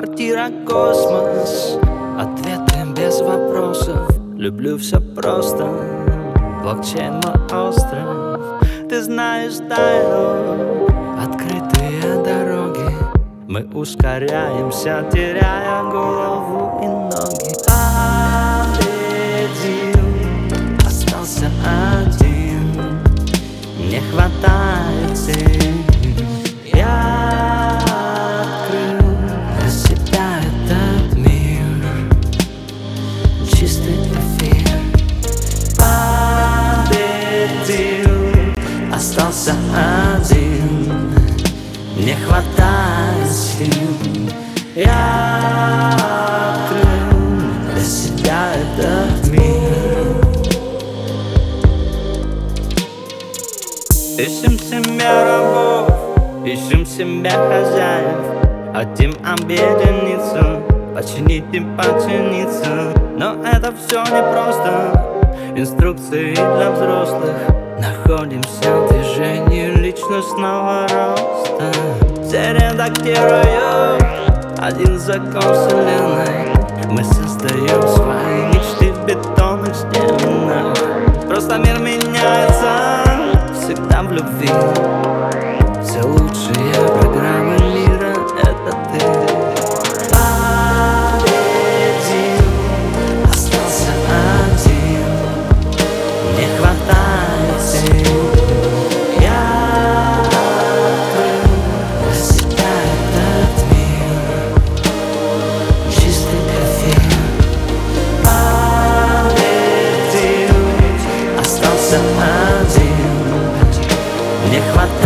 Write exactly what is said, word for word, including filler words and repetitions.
Квартира космос, ответы без вопросов. Люблю все просто, блокчейн мой остров. Ты знаешь тайну, открытые дороги. Мы ускоряемся, теряя голову и ноги. Победил, остался один, не хватает сил. Я открыл для себя этот мир, чистый эфир. Победил, остался один, не хватает сил. Я открыл для себя этот мир. Ищем себе рабов, ищем себе хозяев. Хотим объединиться, починить и починиться. Но это все непросто, инструкции для взрослых. Находимся в движении личностного роста. Все редактируют один закон вселенной. Мы создаем свои мечты в бетонных стенах. Просто мир меняется, всегда в любви. Все лучшие программы мира — это ты. Победил, остался один, не хватает сил. Я открыл для себя этот мир, чистый эфир. Победил, остался один, не хватает.